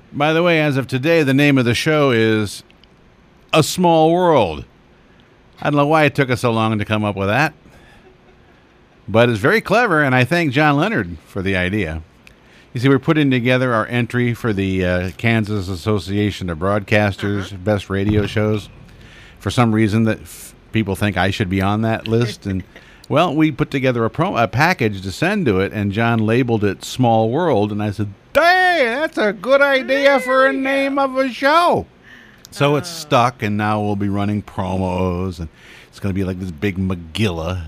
By the way, as of today, the name of the show is A Small World. I don't know why it took us so long to come up with that. But it's very clever, and I thank John Leonard for the idea. You see, we're putting together our entry for the Kansas Association of Broadcasters Best Radio Shows. For some reason, that people think I should be on that list. And, well, we put together a package to send to it, and John labeled it Small World. And I said, dang, that's a good idea for a name of a show. So it's stuck, and now we'll be running promos, and it's going to be like this big Megillah,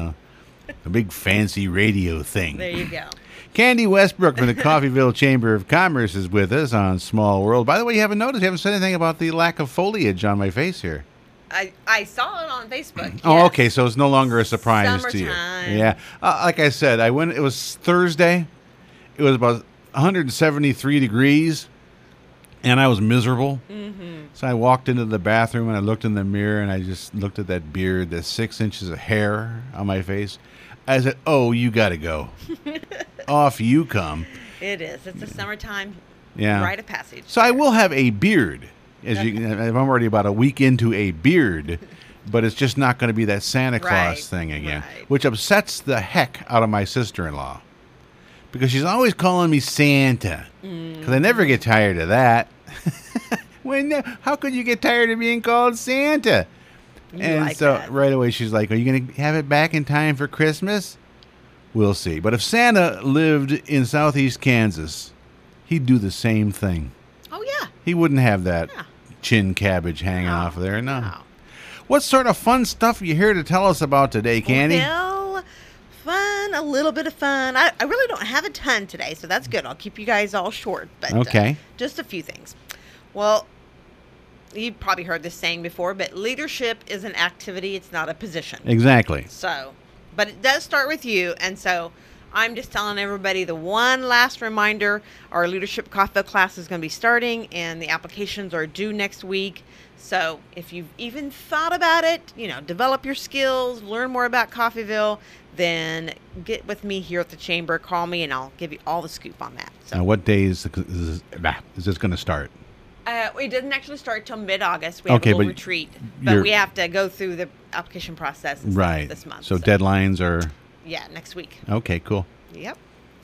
a big fancy radio thing. There you go. Candy Westbrook from the Coffeyville Chamber of Commerce is with us on Small World. By the way, you haven't noticed, you haven't said anything about the lack of foliage on my face here. I saw it on Facebook. Yes. Oh, okay, so it's no longer a surprise to you. Summertime. Yeah, like I said, it was Thursday. It was about 173 degrees, and I was miserable. Mm-hmm. So I walked into the bathroom, and I looked in the mirror, and I just looked at that beard, the 6 inches of hair on my face. I said, oh, you got to go. Off you come. It is. It's a summertime rite of passage. So I will have a beard. I'm already about a week into a beard, but it's just not going to be that Santa Claus thing again, which upsets the heck out of my sister-in-law because she's always calling me Santa because I never get tired of that. How could you get tired of being called Santa? Right away she's like, are you going to have it back in time for Christmas? We'll see. But if Santa lived in southeast Kansas, he'd do the same thing. Oh, yeah. He wouldn't have that chin cabbage hanging off there. No. What sort of fun stuff are you here to tell us about today, Candy? Well, a little bit of fun. I really don't have a ton today, so that's good. I'll keep you guys all short. But okay. Just a few things. Well, you've probably heard this saying before, but leadership is an activity. It's not a position. Exactly. So, but it does start with you, and so I'm just telling everybody the one last reminder. Our Leadership Coffeyville class is going to be starting, and the applications are due next week. So if you've even thought about it, develop your skills, learn more about Coffeyville, then get with me here at the Chamber. Call me, and I'll give you all the scoop on that. So. Now, what day is this going to start? It doesn't actually start till mid-August. We have a little retreat, but we have to go through the application process this month. So deadlines are... Yeah, next week. Okay, cool. Yep.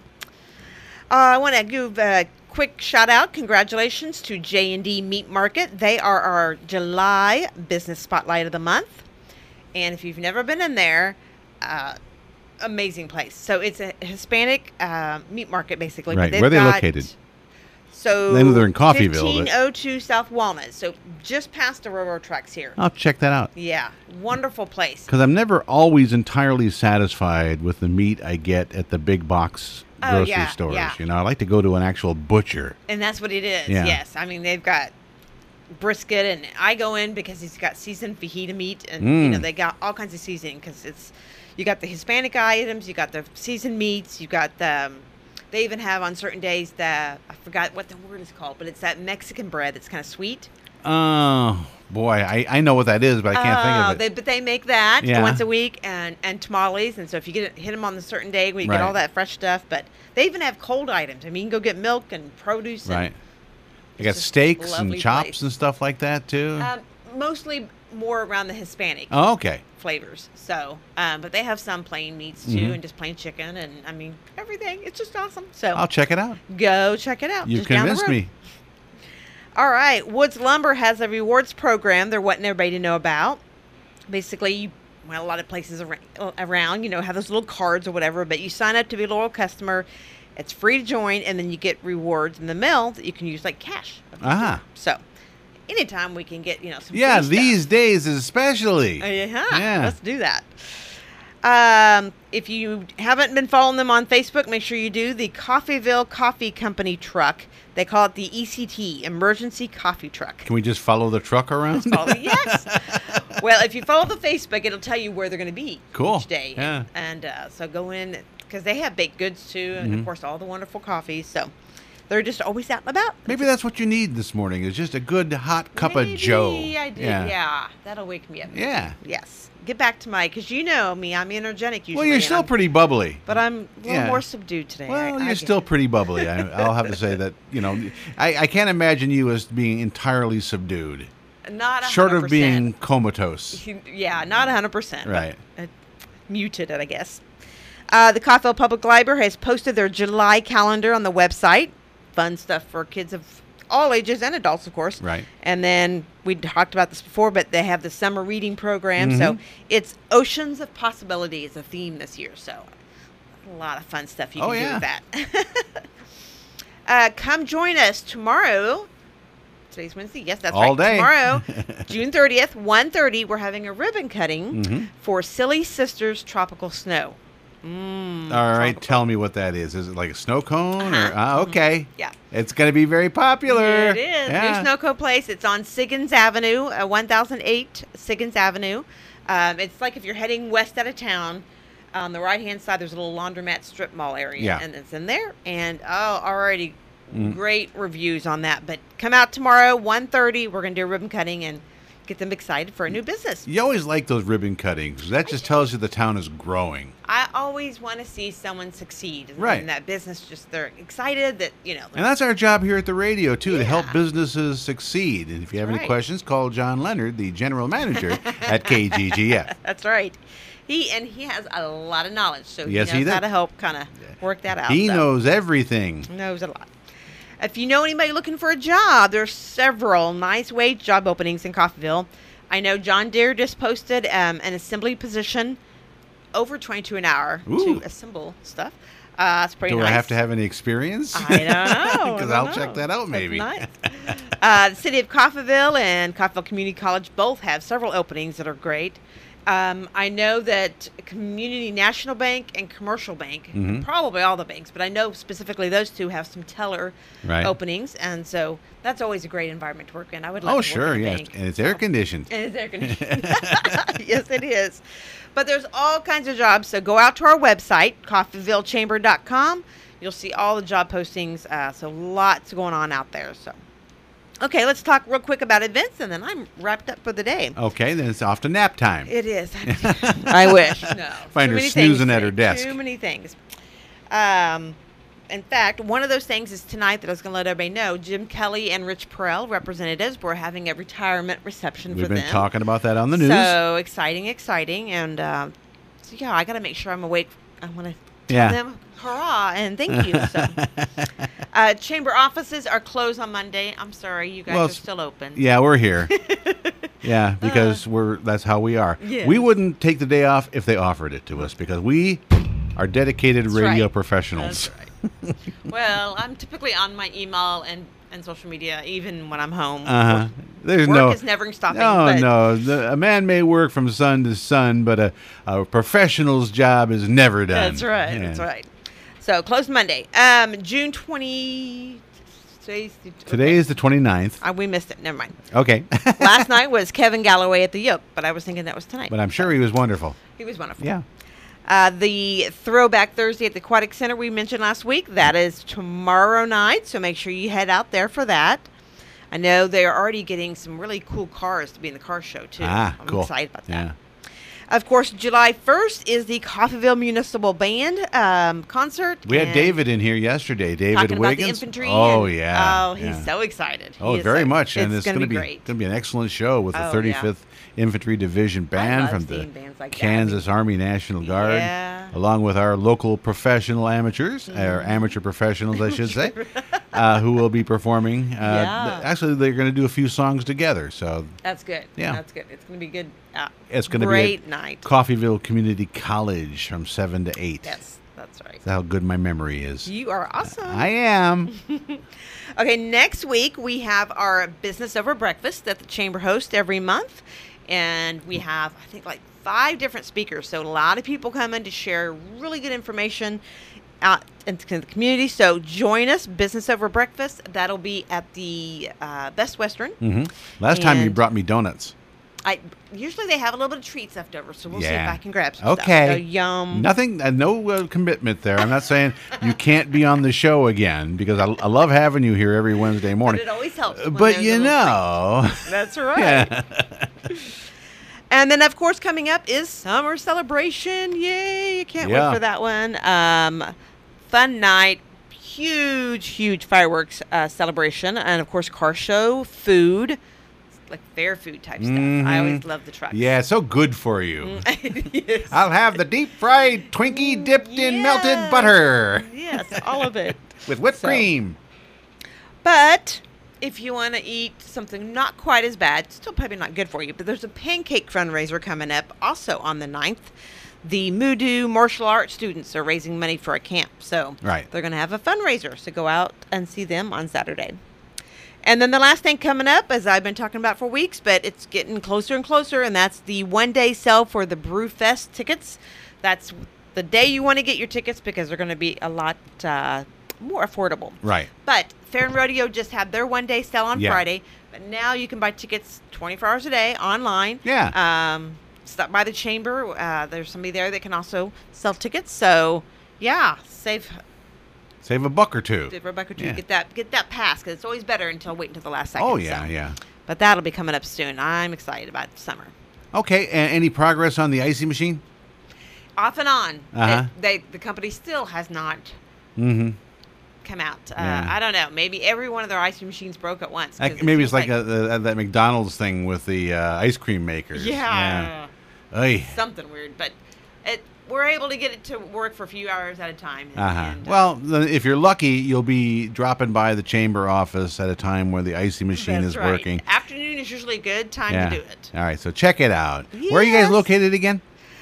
I want to give a quick shout-out. Congratulations to J&D Meat Market. They are our July Business Spotlight of the Month. And if you've never been in there, amazing place. So it's a Hispanic meat market, basically. Right. Where are they located? So they're in Coffeyville. 1502 South Walnut. So just past the railroad tracks here. I'll check that out. Yeah. Wonderful place. Because I'm never always entirely satisfied with the meat I get at the big box grocery stores. Yeah. I like to go to an actual butcher. And that's what it is. Yeah. Yes. I mean, they've got brisket, and I go in because he's got seasoned fajita meat, and they got all kinds of seasoning because you got the Hispanic items, you got the seasoned meats, you got the... They even have on certain days I forgot what the word is called, but it's that Mexican bread that's kind of sweet. Oh, boy. I know what that is, but I can't think of it. But they make that once a week, and tamales. And so if you hit them on a certain day where you get all that fresh stuff. But they even have cold items. I mean, you can go get milk and produce. Right. They got steaks and chops and stuff like that, too? Mostly more around the Hispanic flavors. So, but they have some plain meats too, and just plain chicken, and I mean everything. It's just awesome. So I'll check it out. Go check it out. You convinced me. All right, Woods Lumber has a rewards program they're wanting everybody to know about. Basically, a lot of places around, have those little cards or whatever, but you sign up to be a loyal customer. It's free to join, and then you get rewards in the mail that you can use like cash. So. Anytime we can get, some free stuff. These days especially. Let's do that. If you haven't been following them on Facebook, make sure you do. The Coffeyville Coffee Company truck. They call it the ECT, Emergency Coffee Truck. Can we just follow the truck around? Yes. Well, if you follow the Facebook, it'll tell you where they're going to be each day. And so go in, because they have baked goods too, and of course all the wonderful coffees. So they're just always out and about. Maybe that's what you need this morning is just a good hot cup of Joe. Maybe I do. Yeah. That'll wake me up. Yeah. Yes. Get back to because you know me, I'm energetic usually. Well, you're still pretty bubbly. But I'm a little more subdued today. Well, you're still pretty bubbly. I'll have to say that, I can't imagine you as being entirely subdued. Not 100%. Short of being comatose. Yeah, not 100%. Right. Muted it, I guess. The Coffeyville Public Library has posted their July calendar on the website. Fun stuff for kids of all ages and adults, of course. Right. And then we talked about this before, but they have the summer reading program. So it's Oceans of Possibility is a theme this year. So a lot of fun stuff you can do with that. Come join us tomorrow. Today's Wednesday. Yes, that's all right. Day. Tomorrow, June 30th, 1:30, we're having a ribbon cutting for Silly Sisters Tropical Snow. All right, tell me what that is. Is it like a snow cone? Okay. Yeah. It's going to be very popular. It is. New Snow Cone Place. It's on Siggins Avenue, 1008 Siggins Avenue. It's like if you're heading west out of town, on the right-hand side, there's a little laundromat strip mall area. Yeah. And it's in there. And, already great reviews on that. But come out tomorrow, 1:30. We're going to do a ribbon cutting and get them excited for a new business. You always like those ribbon cuttings. That just tells you the town is growing. I always want to see someone succeed in that business. Just they're excited that, And that's our job here at the radio, too, to help businesses succeed. And if you have any questions, call John Leonard, the general manager at KGGF. That's right. He has a lot of knowledge, so yes, he knows how to help kind of work that out. He knows everything. Knows a lot. If you know anybody looking for a job, there's several nice wage job openings in Coffeyville. I know John Deere just posted an assembly position over $22 an hour to assemble stuff. It's pretty nice. Do I have to have any experience? I don't know. Because I'll check that out maybe. Nice. The city of Coffeyville and Coffeyville Community College both have several openings that are great. I know that Community National Bank and Commercial Bank, probably all the banks, but I know specifically those two have some teller openings, and so that's always a great environment to work in. I would love to work in a bank. And it's air conditioned. And it's air conditioned. Yes, it is. But there's all kinds of jobs, so go out to our website, CoffeyvilleChamber.com. You'll see all the job postings, so lots going on out there. So. Okay, let's talk real quick about events, and then I'm wrapped up for the day. Okay, then it's off to nap time. It is. I wish. No. Find her snoozing at her desk. Too many things. In fact, one of those things is tonight that I was going to let everybody know. Jim Kelly and Rich Perel, representatives, were having a retirement reception for them. We've been talking about that on the news. So exciting. And so, yeah, I got to make sure I'm awake. I want to tell them hurrah and thank you. So, chamber offices are closed on Monday. I'm sorry, you guys are still open. Yeah, we're here. Yeah, because that's how we are. Yes. We wouldn't take the day off if they offered it to us because we are dedicated radio professionals. That's right. Well, I'm typically on my email and social media even when I'm home. Work is never stopping. A man may work from sun to sun, but a professional's job is never done. That's right. Yeah. That's right. So, closed Monday. June 20... Today is the 29th. We missed it. Never mind. Okay. Last night was Kevin Galloway at the Yoke, but I was thinking that was tonight. But I'm sure he was wonderful. He was wonderful. Yeah. The Throwback Thursday at the Aquatic Center we mentioned last week, that is tomorrow night, so make sure you head out there for that. I know they're already getting some really cool cars to be in the car show, too. I'm excited about that. Yeah. Of course, July 1st is the Coffeyville Municipal Band concert. We had David in here yesterday. David talking Wiggins. About the infantry. Oh, yeah. Oh, he's so excited. Very much. And it's going to be great. It's going to be an excellent show with the 35th Infantry Division Band from the Kansas Army National Guard, along with our local professional amateurs, or amateur professionals, I should say, who will be performing. Actually, they're going to do a few songs together. So that's good. Yeah. That's good. It's going to be good. It's going to be a great night. Coffeyville Community College from 7 to 8. Yes, that's right. That's how good my memory is. You are awesome. I am. Okay, next week we have our Business Over Breakfast that the Chamber hosts every month. And we have, I think, like 5 different speakers. So a lot of people come in to share really good information out into the community. So join us, Business Over Breakfast. That'll be at the Best Western. Last time you brought me donuts. Usually they have a little bit of treats left over, so we'll see if Yeah. I can grab some Okay. stuff. So, yum. Nothing, no commitment there. I'm not saying you can't be on the show again because I love having you here every Wednesday But morning. it always helps. when But there's you a little know, treat. That's right. yeah. And then, of course, coming up is Summer Celebration. Yay! I can't Yeah. wait for that one. Fun night. Huge fireworks celebration. And, of course, car show, food, like fair food type stuff. I always love the trucks. Yeah, it's so good for you. Yes. I'll have the deep fried Twinkie dipped in melted Yes. butter Yes, all of it. with whipped So- cream. But if you want to eat something not quite as bad, still probably not good for you, but there's a pancake fundraiser coming up also on the 9th. The Moodoo martial arts students are raising money for a camp. So Right. they're going to have a fundraiser. So go out and see them on Saturday. And then the last thing coming up, as I've been talking about for weeks, but it's getting closer and closer, and that's the one-day sale for the Brewfest tickets. That's the day you want to get your tickets because they're going to be a lot more affordable. Right. But Fair and Rodeo just had their one-day sale on Yeah. Friday, but now you can buy tickets 24 hours a day online. Yeah. Stop by the chamber. There's somebody there that can also sell tickets. So, yeah, save Save a buck or two. for a buck or two. Yeah. Get that pass because it's always better until wait until the last second. Oh, yeah, so. yeah. But that'll be coming up soon. I'm excited about summer. Okay, and any progress on the icy machine? Off and on. Uh-huh. The company still has not Mm-hmm. come out. Yeah. I don't know. Maybe every one of their ice machines broke at once. 'cause it Maybe it's feels like that McDonald's thing with the ice cream makers. Yeah. Oy. Something weird, but we're able to get it to work for a few hours at a time. and, Well, then if you're lucky, you'll be dropping by the chamber office at a time where the icy machine that's is right. working. Afternoon is usually a good time Yeah. to do it. All right, so check it out. Where are you guys Yes. located again?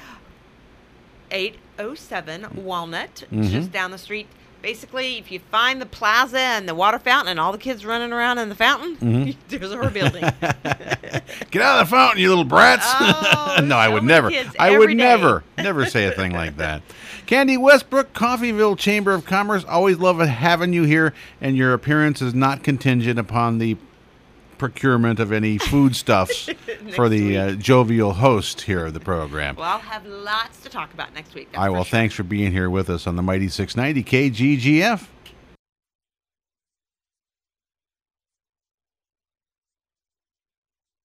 807 Walnut, Mhm. just down the street. Basically, if you find the plaza and the water fountain and all the kids running around in the fountain, Mhm. there's our building. Get out of the fountain, you little brats! Oh, no, I so would many never. kids I would every day. never say a thing like that. Candy Westbrook, Coffeeville Chamber of Commerce. Always love having you here, and your appearance is not contingent upon the procurement of any foodstuffs for the jovial host here of the program. Well, I'll have lots to talk about next week. All right, well, thanks for being here with us on the Mighty 690 KGGF.